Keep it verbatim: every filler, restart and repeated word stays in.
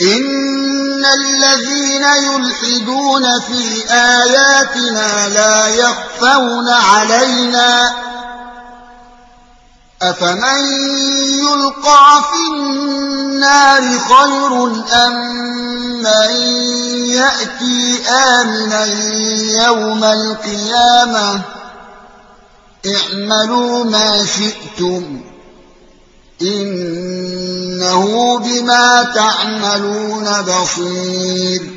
إن الذين يلحدون في آياتنا لا يخفون علينا أفمن يلقى في النار خير أم من يأتي آمنا يوم القيامة اعملوا ما شئتم إنه بما تعملون بصير